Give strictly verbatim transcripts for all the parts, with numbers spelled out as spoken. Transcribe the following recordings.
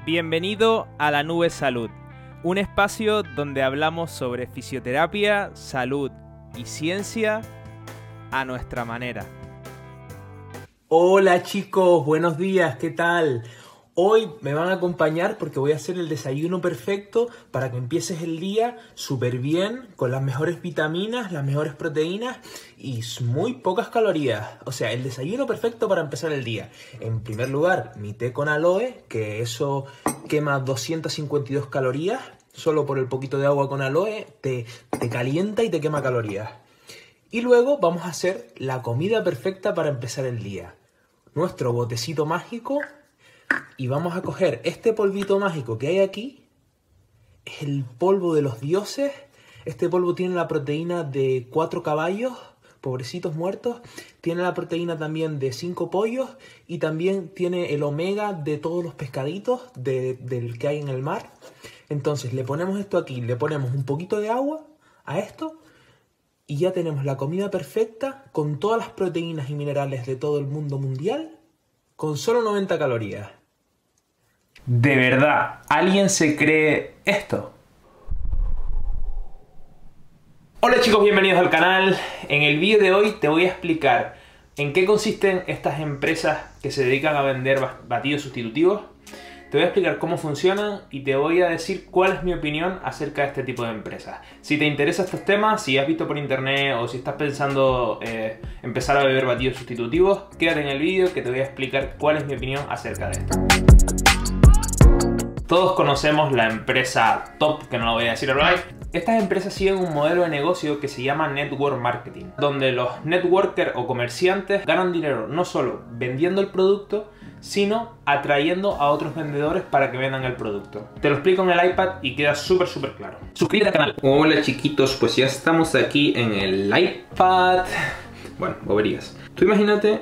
Bienvenido a La Nube Salud, un espacio donde hablamos sobre fisioterapia, salud y ciencia a nuestra manera. Hola chicos, buenos días, ¿qué tal? Hoy me van a acompañar porque voy a hacer el desayuno perfecto para que empieces el día súper bien, con las mejores vitaminas, las mejores proteínas y muy pocas calorías. O sea, el desayuno perfecto para empezar el día. En primer lugar, mi té con aloe, que eso quema doscientas cincuenta y dos calorías. Solo por el poquito de agua con aloe te, te calienta y te quema calorías. Y luego vamos a hacer la comida perfecta para empezar el día. Nuestro botecito mágico. Y vamos a coger este polvito mágico que hay aquí. Es el polvo de los dioses. Este polvo tiene la proteína de cuatro caballos, pobrecitos muertos. Tiene la proteína también de cinco pollos. Y también tiene el omega de todos los pescaditos de, del que hay en el mar. Entonces le ponemos esto aquí, le ponemos un poquito de agua a esto. Y ya tenemos la comida perfecta con todas las proteínas y minerales de todo el mundo mundial. Con solo noventa calorías. ¿De verdad alguien se cree esto? Hola chicos, bienvenidos al canal. En el vídeo de hoy te voy a explicar en qué consisten estas empresas que se dedican a vender batidos sustitutivos. Te voy a explicar cómo funcionan y te voy a decir cuál es mi opinión acerca de este tipo de empresas. Si te interesan estos temas, si has visto por internet o si estás pensando eh, empezar a beber batidos sustitutivos, quédate en el vídeo que te voy a explicar cuál es mi opinión acerca de esto. Todos conocemos la empresa Top, que no lo voy a decir ahora. Estas empresas siguen un modelo de negocio que se llama Network Marketing, donde los networkers o comerciantes ganan dinero no solo vendiendo el producto, sino atrayendo a otros vendedores para que vendan el producto. Te lo explico en el iPad y queda súper súper claro. Suscríbete al canal. Hola chiquitos, pues ya estamos aquí en el iPad. Bueno, boberías. Tú imagínate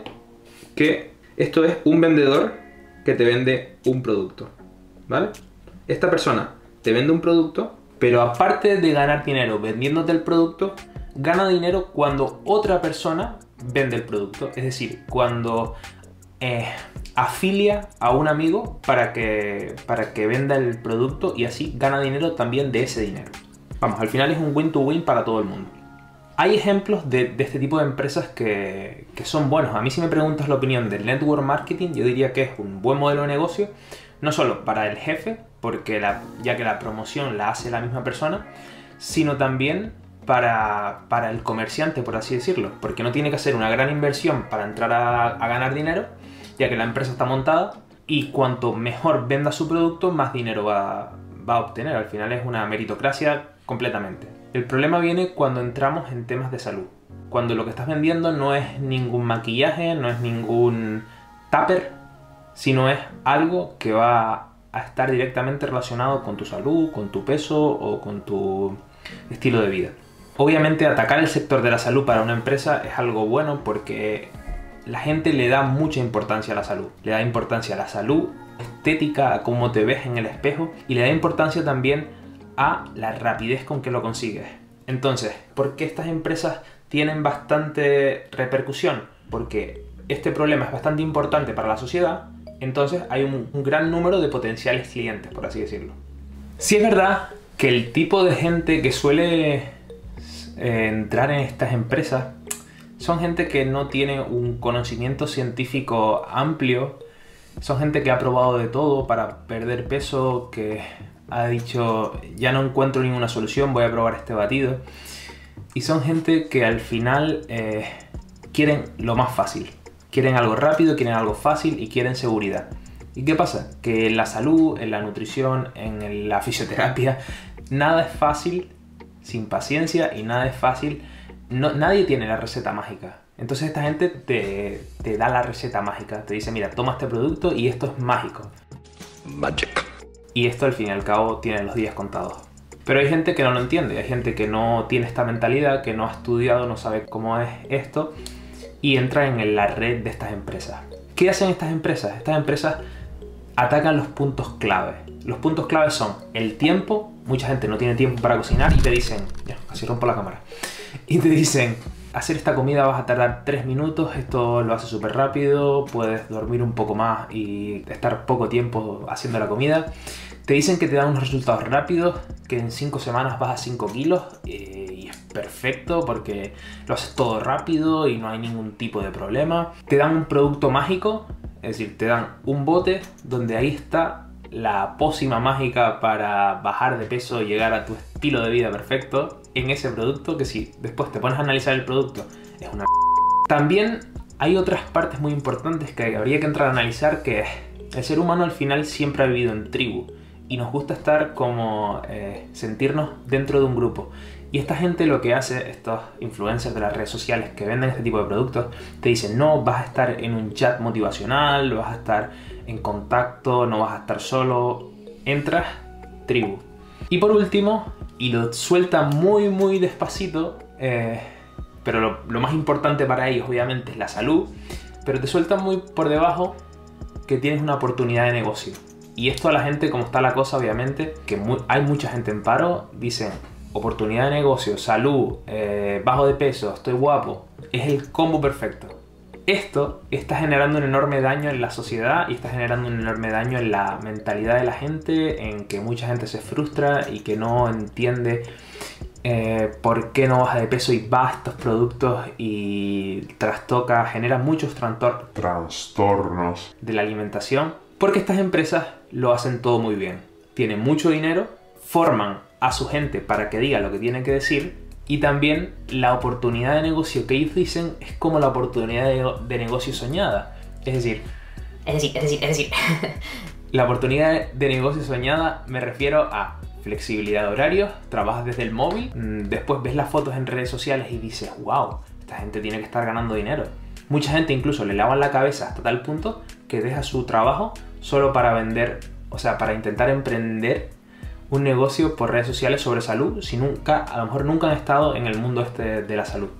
que esto es un vendedor que te vende un producto, ¿vale? Esta persona te vende un producto, pero aparte de ganar dinero vendiéndote el producto, gana dinero cuando otra persona vende el producto. Es decir, cuando eh, afilia a un amigo para que, para que venda el producto y así gana dinero también de ese dinero. Vamos, al final es un win-to-win para todo el mundo. Hay ejemplos de, de este tipo de empresas que, que son buenos. A mí si me preguntas la opinión del network marketing, yo diría que es un buen modelo de negocio, no solo para el jefe, porque la, ya que la promoción la hace la misma persona, sino también para, para el comerciante, por así decirlo, porque no tiene que hacer una gran inversión para entrar a, a ganar dinero, ya que la empresa está montada y cuanto mejor venda su producto, más dinero va, va a obtener. Al final es una meritocracia completamente. El problema viene cuando entramos en temas de salud. Cuando lo que estás vendiendo no es ningún maquillaje, no es ningún tupper, sino es algo que va a estar directamente relacionado con tu salud, con tu peso o con tu estilo de vida. Obviamente atacar el sector de la salud para una empresa es algo bueno porque la gente le da mucha importancia a la salud. Le da importancia a la salud estética, a cómo te ves en el espejo y le da importancia también a la rapidez con que lo consigues. Entonces, ¿por qué estas empresas tienen bastante repercusión? Porque este problema es bastante importante para la sociedad, entonces hay un, un gran número de potenciales clientes, por así decirlo. Sí es verdad que el tipo de gente que suele eh, entrar en estas empresas son gente que no tiene un conocimiento científico amplio, son gente que ha probado de todo para perder peso, que ha dicho ya no encuentro ninguna solución, voy a probar este batido. Y son gente que al final eh, quieren lo más fácil. Quieren algo rápido, quieren algo fácil y quieren seguridad. ¿Y qué pasa? Que en la salud, en la nutrición, en la fisioterapia, nada es fácil sin paciencia y nada es fácil. No, nadie tiene la receta mágica. Entonces esta gente te, te da la receta mágica. Te dice, mira, toma este producto y esto es mágico. Magic. Y esto al fin y al cabo tiene los días contados. Pero hay gente que no lo entiende. Hay gente que no tiene esta mentalidad, que no ha estudiado, no sabe cómo es esto. Y entran en la red de estas empresas. ¿Qué hacen estas empresas? Estas empresas atacan los puntos clave. Los puntos clave son el tiempo. Mucha gente no tiene tiempo para cocinar y te dicen, ya, casi rompo la cámara. Y te dicen, hacer esta comida vas a tardar tres minutos, esto lo hace súper rápido, puedes dormir un poco más y estar poco tiempo haciendo la comida. Te dicen que te dan unos resultados rápidos, que en cinco semanas vas a cinco kilos eh, y es perfecto porque lo haces todo rápido y no hay ningún tipo de problema. Te dan un producto mágico, es decir, te dan un bote donde ahí está la pócima mágica para bajar de peso y llegar a tu estilo de vida perfecto en ese producto, que si después te pones a analizar el producto es una... También hay otras partes muy importantes que habría que entrar a analizar, que el ser humano al final siempre ha vivido en tribu y nos gusta estar como eh, sentirnos dentro de un grupo. Y esta gente lo que hace, estos influencers de las redes sociales que venden este tipo de productos, te dicen no, vas a estar en un chat motivacional, vas a estar en contacto, no vas a estar solo, entras, tribu. Y por último, y lo suelta muy muy despacito, eh, pero lo, lo más importante para ellos obviamente es la salud, pero te sueltan muy por debajo que tienes una oportunidad de negocio. Y esto a la gente, como está la cosa obviamente, que muy, hay mucha gente en paro, dicen oportunidad de negocio, salud, eh, bajo de peso, estoy guapo, es el combo perfecto. Esto está generando un enorme daño en la sociedad y está generando un enorme daño en la mentalidad de la gente, en que mucha gente se frustra y que no entiende eh, por qué no baja de peso y va a estos productos y trastoca, genera muchos trastornos de la alimentación, porque estas empresas lo hacen todo muy bien. Tienen mucho dinero, forman a su gente para que diga lo que tienen que decir. Y también la oportunidad de negocio que ellos dicen es como la oportunidad de, de negocio soñada. Es decir, es decir, es decir, es decir. La oportunidad de negocio soñada me refiero a flexibilidad de horarios, trabajas desde el móvil, después ves las fotos en redes sociales y dices, wow, esta gente tiene que estar ganando dinero. Mucha gente incluso le lavan la cabeza hasta tal punto que deja su trabajo solo para vender, o sea, para intentar emprender un negocio por redes sociales sobre salud, si nunca, a lo mejor nunca han estado en el mundo este de la salud.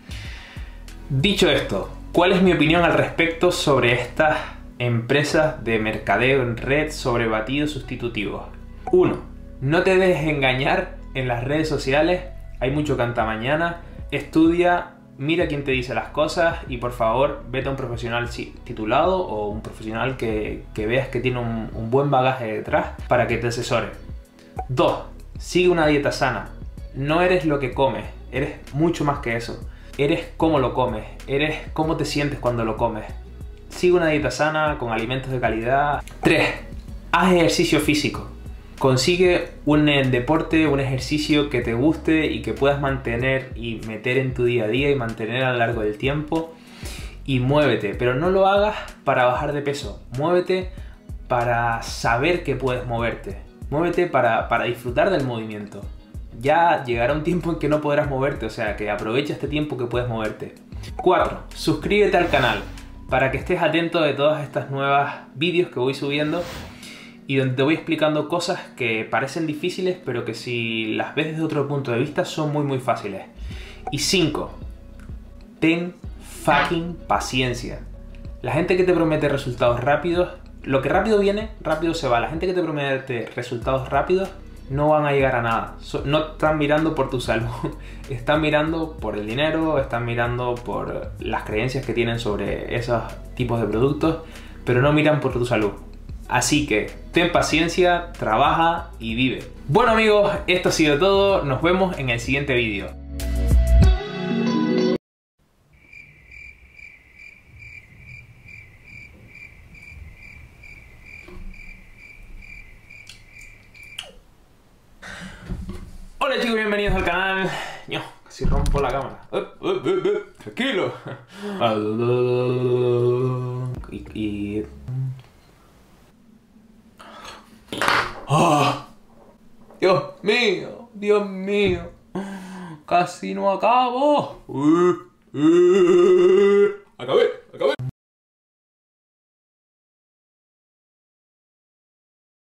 Dicho esto, ¿cuál es mi opinión al respecto sobre estas empresas de mercadeo en red sobre batidos sustitutivos? uno. No te dejes engañar en las redes sociales, hay mucho cantamañana, estudia, mira quién te dice las cosas y por favor vete a un profesional titulado o un profesional que, que veas que tiene un, un buen bagaje detrás para que te asesore. dos. Sigue una dieta sana. No eres lo que comes, eres mucho más que eso. Eres cómo lo comes, eres cómo te sientes cuando lo comes. Sigue una dieta sana, con alimentos de calidad. tres. Haz ejercicio físico. Consigue un deporte, un ejercicio que te guste y que puedas mantener y meter en tu día a día y mantener a lo largo del tiempo. Y muévete, pero no lo hagas para bajar de peso. Muévete para saber que puedes moverte. Muévete para, para disfrutar del movimiento. Ya llegará un tiempo en que no podrás moverte, o sea que aprovecha este tiempo que puedes moverte. cuatro. Suscríbete al canal para que estés atento de todas estas nuevas vídeos que voy subiendo y donde te voy explicando cosas que parecen difíciles, pero que si las ves desde otro punto de vista son muy muy fáciles. Y cinco. Ten fucking paciencia. La gente que te promete resultados rápidos, lo que rápido viene, rápido se va. La gente que te promete resultados rápidos no van a llegar a nada. No están mirando por tu salud, están mirando por el dinero, están mirando por las creencias que tienen sobre esos tipos de productos, pero no miran por tu salud. Así que ten paciencia, trabaja y vive. Bueno amigos, esto ha sido todo. Nos vemos en el siguiente vídeo. Hola chicos, bienvenidos al canal. No, casi rompo la cámara. Uh, uh, uh, uh, tranquilo. Y... y... ¡Oh! Dios mío, Dios mío. Casi no acabo. Uh, uh, acabé.